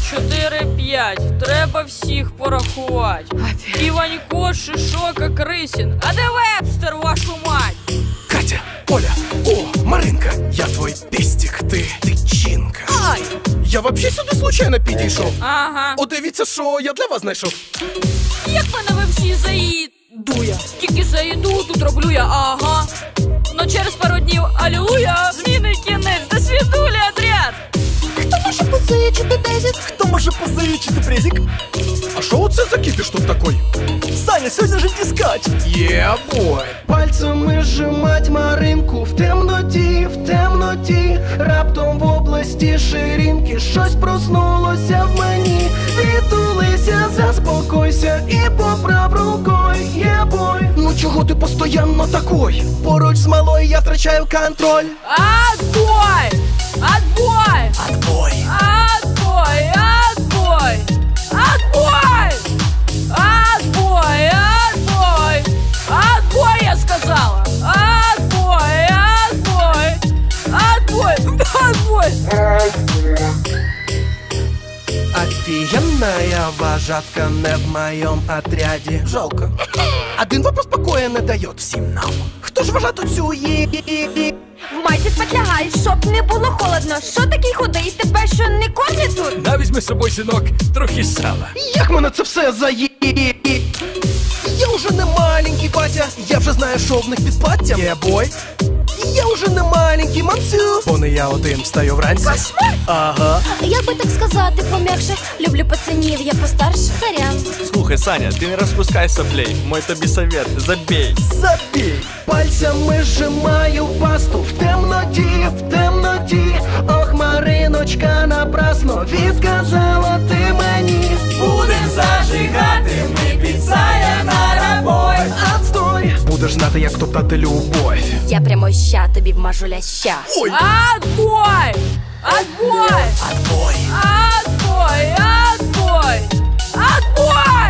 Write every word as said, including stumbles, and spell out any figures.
чотири, п'ять. Треба всіх порахувати. Іванько, Шишока, Крисін. А де Вебстер, вашу мать? Катя, Оля, о, Маринка, я твой пестик, ти тичинка. Ай! Я вообще сюди случайно підійшов. Ага. О, дивіться, що я для вас знайшов. Як мене ви всі заїдуя? Тільки заїду, тут роблю я, ага. Но через пару днів, алілуя, зміни кінець, до свідулі отряд. Хто може позичити десять? Хто може позичити презик? А що оце за кіпіш тут такой? Саня, сьогодні же дискач. Є-бой. Пальцями зжимать Маринку в темноті, в темноті. Раптом в області ширинки щось проснулося в мені. Відтулися, заспокойся і поправ рукою, є-бой. Ну чого ти постоянно такой? Поруч з малою я втрачаю контроль. Отбой! Отбой! Отбой. Отбой! Отбой! Отбой! Отбой! Отбой! Отбой, я сказала! Отбой! Отбой! Отбой! Отбой! Офигенная вожатка не в моем отряде. Жалко. Один вопрос покоя не дает всім нам. Хто ж вожату цю є? В майці спать лягай, щоб не було холодно. Що такий худий, тебе що не кормять тут? На, візьми з собою, синок, трохи сала. Як мене це все заї? Я уже не маленький батя, я вже знаю, що в них під платтям. Є-бой. Я уже не маленький мамцю, бо не я один встаю вранці. Кошмар! Ага. Як би так сказати пом'якше? Люблю пацанів, я постарше. Сорян. Слухай, Саня, ти не розпускай соплей. Мой тобі совет, забей. Забій. Пальцями зжимаю пасту в темноті, в темноті. Ох, Мариночка, напрасно відказала ти мені. Будем зажигати, ми підсая на рабой. Отстой! Будеш знати, як топтати любов. Я прямо ща тобі вмажу ляща. Ой. Отбой! Отбой! Отбой. Отбой! Отбой! Отбой!